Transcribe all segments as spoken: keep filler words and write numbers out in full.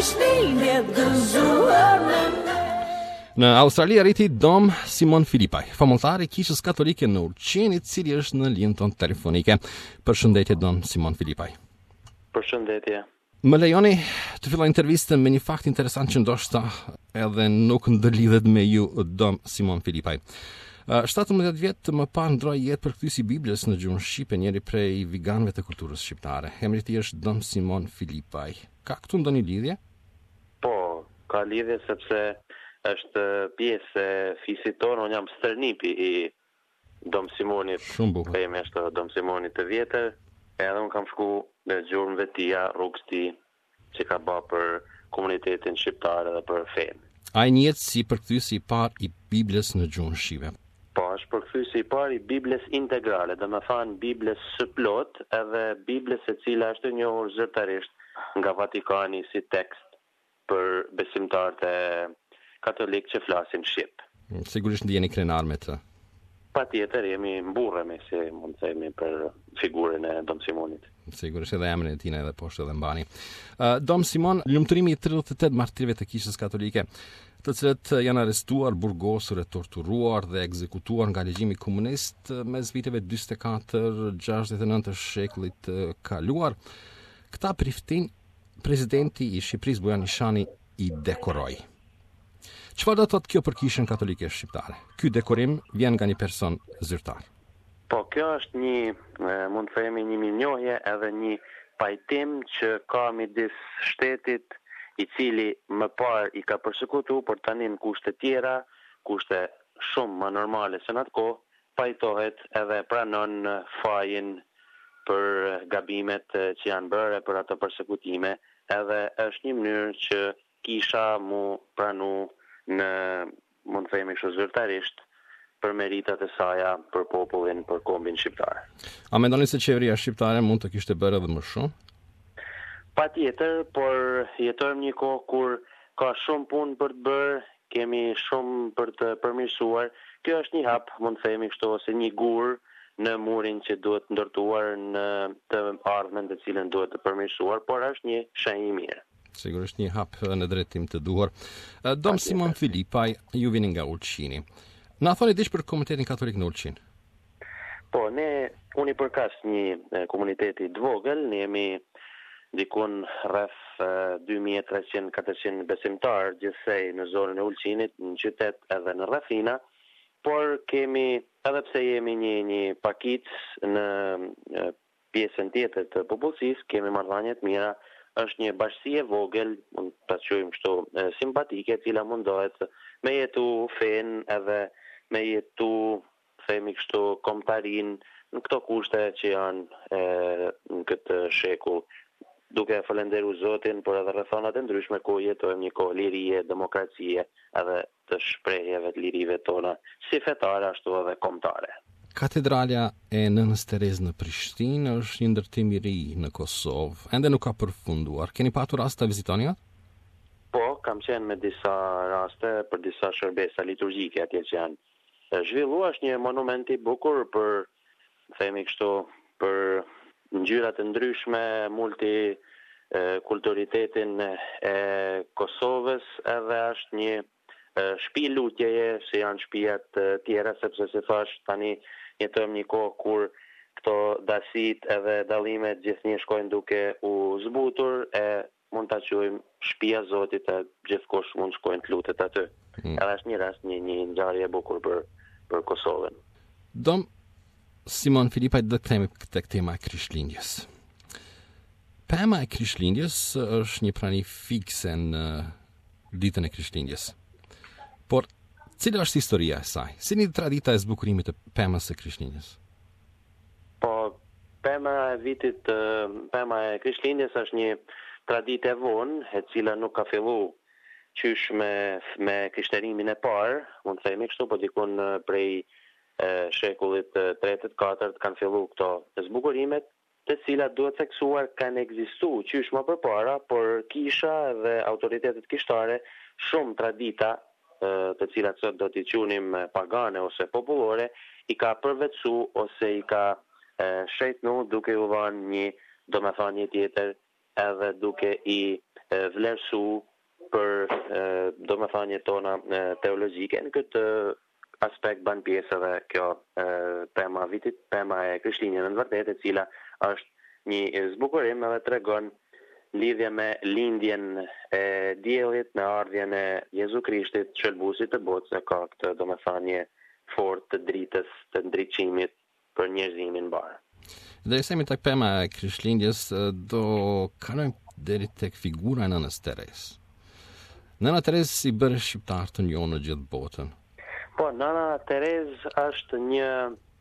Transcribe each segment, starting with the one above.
Krishtlindje gëzuar me. Në Australi arriti Dom Simon Filipaj, famultari i Kishës Katolike në Ulqin, i cili është në linjën tonë telefonike. Përshëndetje Dom Simon Filipaj. Përshëndetje. Më lejoni të filloj intervistën me një fakt interesant që ndoshta edhe nuk ndërlidhet me ju, Dom Simon Filipaj. shtatëmbëdhjetë vjet më parë ndroi jetë përkthyesi i Biblës në gjuhën shqipe, njëri prej viganëve të kulturës shqiptare. Emri i tij është Dom Simon Filipaj. Ka këtu ndonjë lidhje? Po, ka lidhje sepse është pjesë e fisit tonë, unë jam stërnipi i Dom Simonit. Shumë bukur. Emri është Dom Simonit të vjetër, edhe unë kam shku në gjurmëve tia, rrugës ti, që ka bë për komunitetin shqiptar edhe për fenë. Ai njihet si përkthyesi i parë i Biblës në gjuhën shqipe. Po, është përkthyesi i parë i Biblës integrale, dhe me thanë Biblës së plot, edhe Biblës e cila është e njohur zyrtarisht nga Vatikani si tekst për besimtarët e katolik që flasin shqip. Sigurisht ndjeni krenar me të. Patjetër jemi mburremi, si mund të themi, për figurën e Dom Simonit. Sigurisht edhe emrin e tij edhe poshtë edhe mbani. Uh, Dom Simon, lumturimi i tridhjetë e tetë martirëve të Kishës Katolike, të cilët janë arrestuar, burgosur e torturuar dhe ekzekutuar nga regjimi komunist mes viteve dyzet e katër gjashtëdhjetë e nëntë të shekullit të kaluar. Këta priftin presidenti i Shqipërisë Bujan Nishani i dekoroi. Çfarë do të thotë kjo për Kishën Katolike shqiptare? Ky dekorim vjen nga një person zyrtar. Po, kjo është një, mund të themi, një mirënjohje edhe një pajtim që ka midis shtetit i cili më parë i ka përsekutu, por tani në kushte tjera, kushte shumë më normale se në atë kohë, pajtohet edhe pranon fajin për gabimet që janë bërë, për ato përsekutime, edhe është një mënyrë që Kisha mu pranu në, mund të themi kështu zyrtarisht, për meritat e saja për popullin, për kombin shqiptar. A mendoni se qeveria shqiptare mund të kishte bërë edhe më shumë? Patjetër, por jetojmë një kohë kur ka shumë punë për të bërë, kemi shumë për të përmirësuar. Kjo është një hap, mund të themi kështu, ose një gur në murin që duhet ndërtuar në të ardhmen të cilën duhet të përmirësuar, por është një shenjë i mirë. Sigurisht një hap në drejtim të duhur. Dom Simon Filipaj, ju vini nga Ulqini. Na thoni diç për komunitetin katolik në Ulqin? Po, ne, unë i përkas një komuniteti të vogël, ne jemi dikun rreth dy mijë e treqind deri katërqind besimtar gjithsej në zonën e Ulqinit, në qytet edhe në rrethina, por kemi, edhe pse jemi një, një pakic në pjesën tjetër të popullsisë, kemi marrëdhënie të mira. Është një bashkësi e vogël, mund ta quajmë kështu, simpatike, e cila mundohet me jetu fen edhe me jetu, themi kështu, kombëtarin në këto kushte që janë e, në këtë shekull, duke falendëruar Zotin, por edhe rrethonat e ndryshme ku jetojmë një kohë lirie, demokracie, edhe të shprehjeve të lirive tona, si fetare ashtu edhe kombëtare. Katedralja e Nënës Terezë në Prishtinë është një ndërtim i ri në Kosovë, ende nuk ka përfunduar. Keni patur rast të vizitoni atë? Po, kam qenë me disa raste për disa shërbesa liturgjike atje që janë zhvilluar. Është një monument i bukur për, themi kështu, për ngjyra të ndryshme, multi kulturitetin e Kosovës, edhe është një shtëpi lutjeje, si janë shtëpiat tjera, sepse se thash tani jetojmë një kohë kur këto dasit edhe dallimet gjithnjë shkojnë duke u zbutur, e mund ta quajmë shtëpia e Zotit, e gjithkush mund shkojnë të lutet aty. Mm. Edhe është një rast, një një ngjarje e bukur për për Kosovën. Dom Simon Filipaj, do të kthehemi tek tema e Krishtlindjes. Pema e Krishtlindjes është një prani fikse në ditën e Krishtlindjes. Por cila është historia e saj? Si një tradita e zbukurimit të pemës së Krishtlindjes? Po, pema e vitit, pema e Krishtlindjes është një traditë e vonë, e cila nuk ka filluar qysh me me krishterimin e parë, mund të themi kështu, po dikun prej e, shekullit të tretë të katërt kanë filluar këto zbukurimet, të cilat duhet theksuar kanë ekzistuar qysh më përpara, por kisha dhe autoritetet kishtare shumë tradita të cilat sot do t'i qunim pagane ose popullore, i ka përvetësu ose i ka shejtnu duke u dhënë një, domethënie tjetër, edhe duke i e, vlerësu për domethënie tona e, teologjike. Në këtë aspekt ban pjesë edhe kjo e, tema vitit, tema e Krishtlindjes në vërtetë, e cila është një zbukurim edhe tregon lidhje me lindjen e diellit në ardhjen e Jezu Krishtit, shëlbuesit të botës, e ka këtë domethënie fort të dritës, të ndriçimit për njerëzimin mbar. Dhe jemi tek tema e Krishtlindjes, do kalojmë deri tek figura e nënës Teresë. Nëna Teresë si bëre shqiptar të njohur në gjithë botën. Po, nëna Teresë është një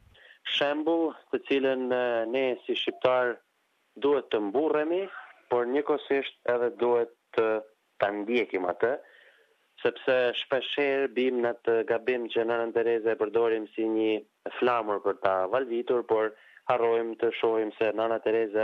shembull të cilën ne si shqiptar duhet të mburremi, por njëkohësisht edhe duhet të ta ndjekim atë, sepse shpeshherë bim në të gabim që nënën Teresë e përdorim si një flamur për ta valvitur, por harrojmë të shohim se nëna Teresë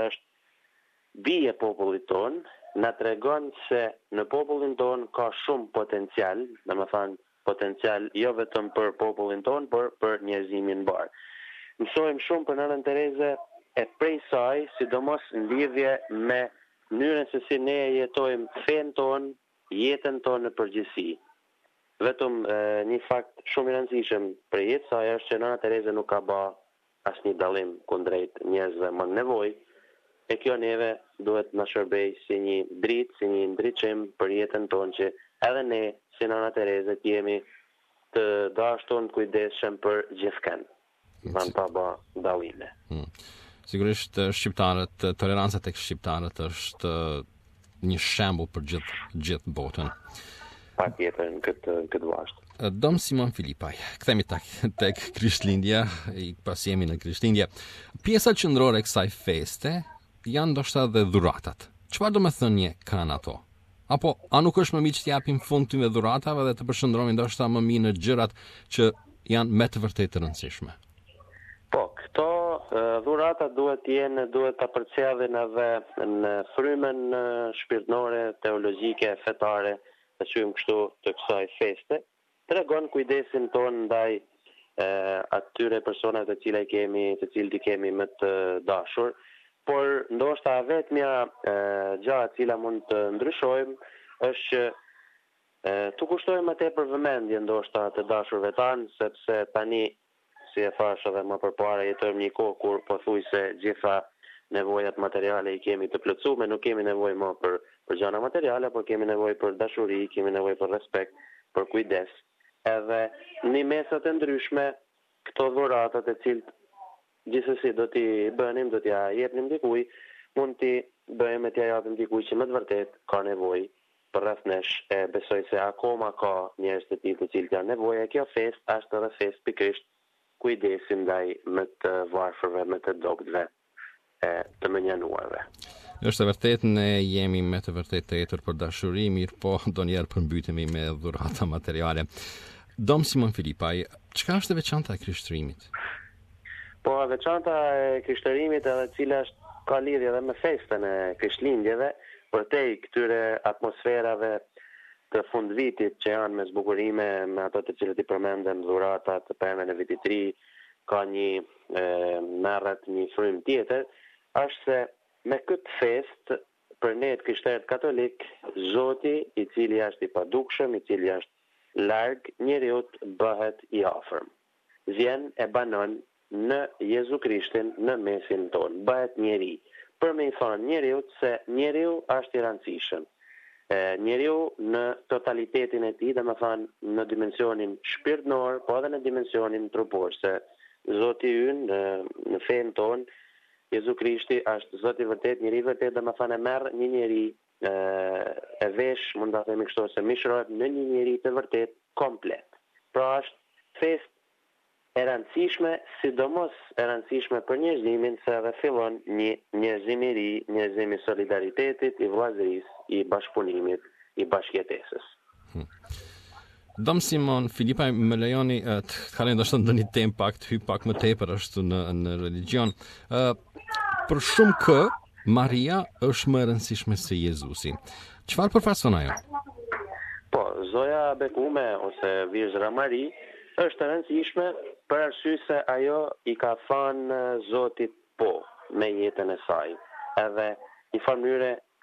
është bie e popullit ton, na tregon se në popullin ton ka shumë potencial, domethënë potencial jo vetëm për popullin ton, por për njerëzimin mbar. Mësojmë shumë për nënën Teresë e prej saj, sidomos në lidhje me mënyrën se si ne jetojmë fen ton, jetën tonë në përgjithësi. Vetëm e, një fakt shumë i rëndësishëm për jetën e saj është që nëna Teresë nuk ka bë asnjë dallim kundrejt njerëzve më nevojë, e kjo neve duhet na shërbej si një dritë, si një ndriçim për jetën tonë, që edhe ne si nëna Teresë të jemi të dashur, të kujdesshëm për gjithkën. Van pa bë dallime. Hmm. Sigurisht shqiptarët, toleranca tek shqiptarët është një shembull për gjithë gjithë botën. Patjetër në këtë këtë vazhd. Dom Simon Filipaj, kthehemi tek tek Krishtlindja, i pas jemi në Krishtlindje. Pjesa qendrore e kësaj feste janë ndoshta dhe dhuratat. Çfarë do të thënie kanë ato? Apo a nuk është më mirë të japim fund këtyre dhuratave dhe të përshëndrohemi ndoshta më mirë në gjërat që janë me të vërtetë të rëndësishme? Po, këto dhurata duhet të jenë, duhet ta përcjellin edhe në frymën shpirtërore, teologjike, fetare, të quajmë kështu, të kësaj feste. Tregon kujdesin ton ndaj e, atyre personave të cilët kemi, të cilët i kemi më të dashur, por ndoshta vetmja gjë e cila mund të ndryshojmë është që e, të kushtojmë më tepër vëmendje ndoshta të dashurve tanë, sepse tani, si e thash edhe më përpara, jetojmë një kohë kur pothuajse gjitha nevojat materiale i kemi të plotësuar, nuk kemi nevojë më për për gjëra materiale, por kemi nevojë për dashuri, kemi nevojë për respekt, për kujdes. Edhe në mesa të ndryshme këto dhurata të cilët gjithsesi do t'i bënim, do t'ja jepnim dikujt, mund t'i bëjmë t'ja japim dikujt që më të vërtet ka nevojë për rreth nesh. E besoj se akoma ka njerëz të tillë të cilët janë nevojë. Kjo festë është edhe festë pikërisht kujdesin ndaj më të varfërve, më të dogtëve, e të mënjanuarve. Është e vërtetë, ne jemi me të vërtetë të jetur për dashuri, mirë po ndonjëherë përmbytemi me dhurata materiale. Dom Simon Filipaj, çka është e veçanta e krishtërimit? Po, e veçanta e krishtërimit edhe cila është ka lidhje edhe me festën e Krishtlindjeve, përtej këtyre atmosferave të fundvitit që janë me zbukurime, me ato të cilët i përmendëm, dhurata të pemën e vitit të ri, ka një e, merret një frym tjetër, është se me këtë fest për ne të krishterët katolik, Zoti, i cili është i padukshëm, i cili është larg njeriut, bëhet i afërm. Vjen e banon në Jezu Krishtin në mesin ton, bëhet njeri. Për me i thonë njeriut se njeriu është i rëndësishëm. E, njeriu në totalitetin e tij, domethënë në dimensionin shpirtëror, po edhe në dimensionin trupor, se Zoti ynë në, në fen ton, Jezu Krishti është Zoti i vërtet, njeri i vërtet, domethënë e merr një njeri e, e vesh, mund ta themi kështu, se mishrohet në një njeri të vërtet komplet. Pra është fest e rëndësishme, sidomos e rëndësishme për njerëzimin, se edhe fillon një njerëzim i ri, njerëzim i solidaritetit, i vllazërisë, i bashkëpunimit, i bashkëjetesës. Hmm. Dom Simon Filipaj, më lejoni uh, të kaloj ndoshta në një temë pak, të hyj pak më tepër ashtu në në religjion. Uh, për shumë kë Maria është më e rëndësishme se Jezusi. Çfarë përfaqëson ajo? Po, Zoja Bekume ose Vizhra Mari është e rëndësishme për arsye se ajo i ka thënë Zotit po me jetën e saj. Edhe në farë mënyre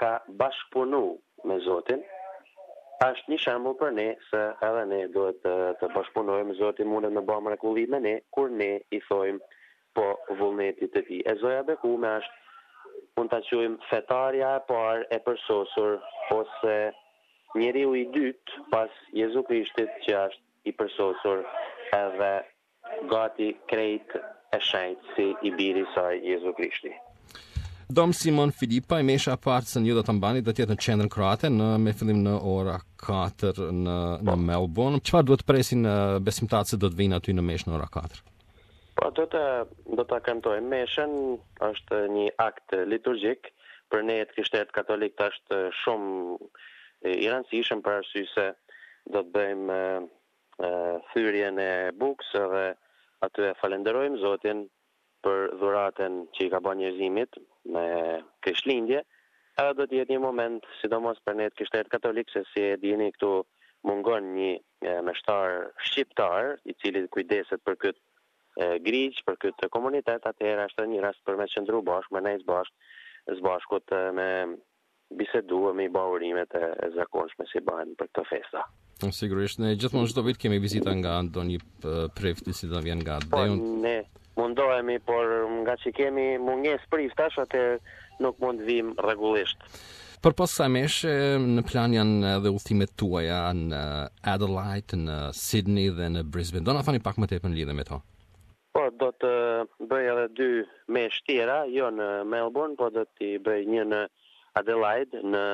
ka bashkëpunu me Zotin, është një shembull për ne se edhe ne duhet të, të bashkëpunojmë, Zoti mundet me bëjë mrekulli me ne kur ne i thojmë po vullnetit të tij. E zoja bekume është, mund ta quajmë fetarja e parë e përsosur ose njeriu i dytë pas Jezu Krishtit që është i përsosur edhe gati krejt e shenjtë si i biri i saj Jezu Krishti. Dom Simon Filipa, i mesha partë se ju do të mbani, do të jetë në qendrën kroate, në, me fillim në ora katër në, në Melbourne. Çfarë duhet presin besimtarët se do të vinë aty në mesh në ora katër? Po, do të, do të kantojmë meshën, është një akt liturgjik, për ne të krishterët katolik është shumë i rëndësishëm për arsye se do të bëjmë e, thyrjen e bukës dhe aty e falenderojmë Zotin për dhuratën që i ka bërë njerëzimit me Krishtlindje, edhe do të jetë një moment, sidomos për ne të krishterët katolik, se si e dini këtu mungon një e, meshtar shqiptar, i cili kujdeset për këtë e, griq, për këtë komunitet, atëherë është një rast për me qëndru bashkë, me nejtë bashkë, zbashkut me bisedu e me i bahurimet e, e zakonshme si bëhen për këtë festa. Sigurisht, ne gjithmonë çdo vit kemi vizita nga ndonjë prifti që do vjen nga Po, Deun. ne mundohemi, por nga që kemi mungesë priftash, atë nuk mund vim rregullisht. Përpos sa meshe, në plan janë edhe udhëtimet tuaja në Adelaide, në Sydney dhe në Brisbane. Do na thoni pak më tepër në lidhje me to. Po, do të bëj edhe dy mesh tjera, jo në Melbourne, po do t'i bëj një në Adelaide, në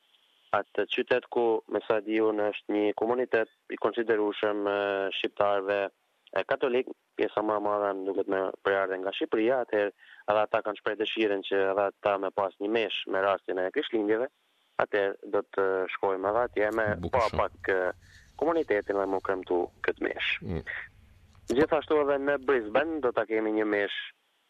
atë qytet ku, me sa di unë, është një komunitet i konsiderueshëm shqiptarëve katolik, pjesa më e madhe duket me përardhje nga Shqipëria, atëherë edhe ata kanë shpreh dëshirën që edhe ata me pas një mesh me rastin e Krishtlindjeve, atëherë do të shkojmë edhe atje me pa pak komunitetin dhe më kremtu këtë mesh. Mm. Gjithashtu edhe në Brisbane do ta kemi një mesh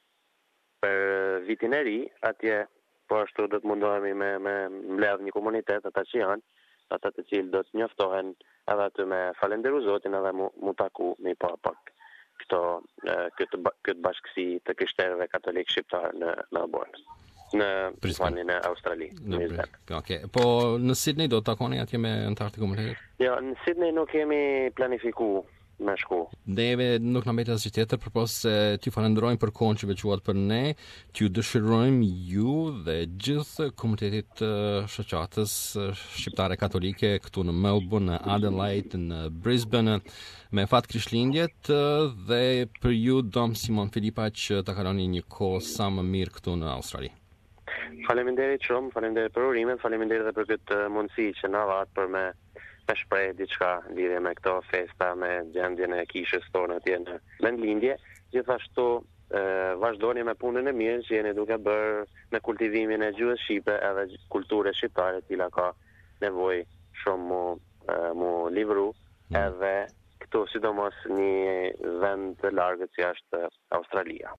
për vitin e ri, atje po ashtu do të mundohemi me, me mbledh një komunitet, ata që janë, ata të cilë do të njoftohen edhe aty me falenderu Zotin edhe mu, mu taku me pa pak këto, këtë, këtë bashkësi të krishterëve katolik shqiptar në Melbourne, në Brisbane, në Australi. Në Brisbane. Okay. Po në Sydney do të takoni atje me antarët e komunitetit? Jo, në Sydney nuk kemi planifiku me shku. Neve nuk na mbetet asgjë tjetër përpos se t'ju falenderojmë për kohën që veçuat për ne, t'ju dëshirojmë ju dhe gjithë komunitetit uh, shoqatës uh, shqiptare katolike këtu në Melbourne, në Adelaide, në Brisbane, me fat Krishtlindjet uh, dhe për ju Dom Simon Filipa që ta kaloni një kohë sa më mirë këtu në Australi. Faleminderit shumë, faleminderit për urimet, faleminderit edhe për këtë mundësi që na dhat për me me shpreh diçka lidhje me këto festa, me gjendjen e kishës tonë atje në vendlindje. Gjithashtu e, vazhdoni me punën e mirë që jeni duke bërë me kultivimin e gjuhës shqipe edhe kulturës shqiptare, e cila ka nevojë shumë mu, e, mu livru, mm. edhe këtu sidomos një vend të largët që është Australia.